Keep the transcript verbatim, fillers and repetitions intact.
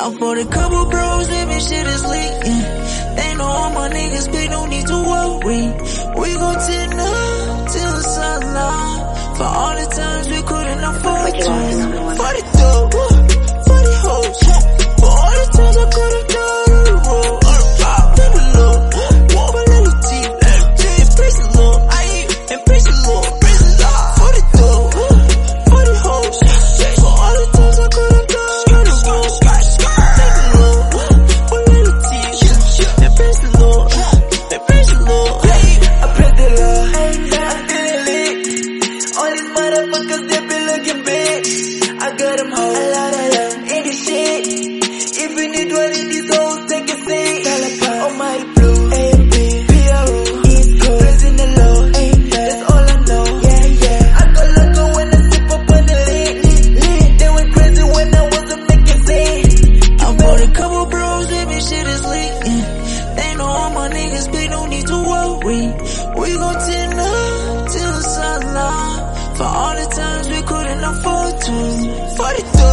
I bought a couple bros, living shit is leaking. They know all my niggas big, no need to worry. We gon' turn up till the sunlight. For all the times we couldn't afford to. forty-two, forty hoes. For all the times I could've done on the road. Been the Lord, walk a little deep. Say praise the Lord, I ain't, and praise the Lord. forty-two, forty hoes. For all the times I could've done on the road. Thank the Lord, walk a little deep. And praise the Lord, and praise the Lord. I pray the Lord, I'm feeling lit. All these motherfuckers, they be looking big. I got them hoes, a lot of love in this shit. If you need one of these hoes, take a seat. Almighty Blue, A M P, P R O, East Coast, praising the Lord, that's all I know. Yeah, yeah. I got loco when I sip up on the lit, lit. They went crazy when I wasn't making sense. I bought a couple bros, living shit is leaking. They know all my niggas big, no need to worry. We gon' turn up till the sunlight. For all the times we couldn't afford to. forty-two